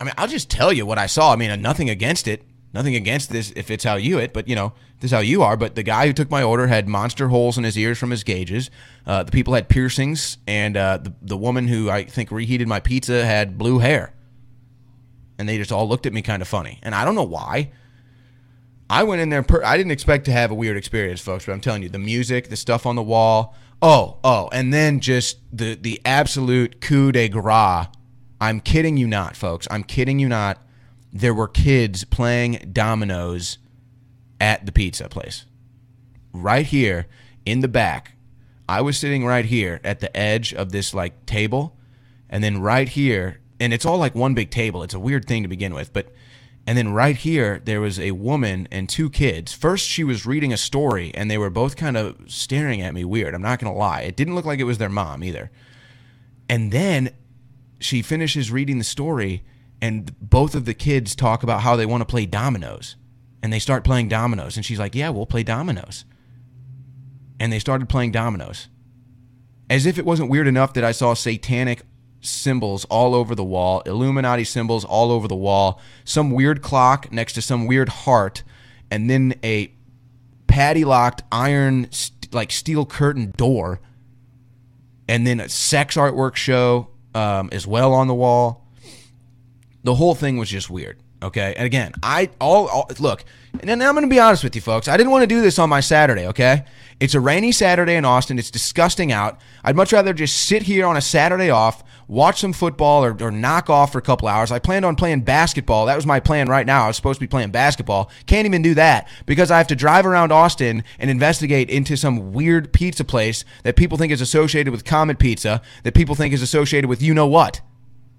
I mean, I'll just tell you what I saw. I mean, nothing against it. Nothing against this if it's how you it, but this is how you are. But the guy who took my order had monster holes in his ears from his gauges. The people had piercings, and the woman who I think reheated my pizza had blue hair. And they just all looked at me kind of funny. And I don't know why. I went in there. I didn't expect to have a weird experience, folks, but I'm telling you, the music, the stuff on the wall. Oh, and then just the absolute coup de grace. I'm kidding you not, folks. I'm kidding you not. There were kids playing dominoes at the pizza place. Right here in the back. I was sitting right here at the edge of this like table. And then right here, and it's all like one big table. It's a weird thing to begin with. And then right here, there was a woman and two kids. First, she was reading a story, and they were both kind of staring at me weird. I'm not going to lie. It didn't look like it was their mom either. And then she finishes reading the story, and both of the kids talk about how they want to play dominoes. And they start playing dominoes. And she's like, yeah, we'll play dominoes. And they started playing dominoes. As if it wasn't weird enough that I saw satanic symbols all over the wall, Illuminati symbols all over the wall, some weird clock next to some weird heart, and then a padlocked iron, steel curtain door, and then a sex artwork show as well on the wall. The whole thing was just weird, okay? And again, look, and I'm going to be honest with you, folks. I didn't want to do this on my Saturday, okay? It's a rainy Saturday in Austin. It's disgusting out. I'd much rather just sit here on a Saturday off, watch some football or knock off for a couple hours. I planned on playing basketball. That was my plan right now. I was supposed to be playing basketball. Can't even do that because I have to drive around Austin and investigate into some weird pizza place that people think is associated with Comet Pizza, that people think is associated with you know what.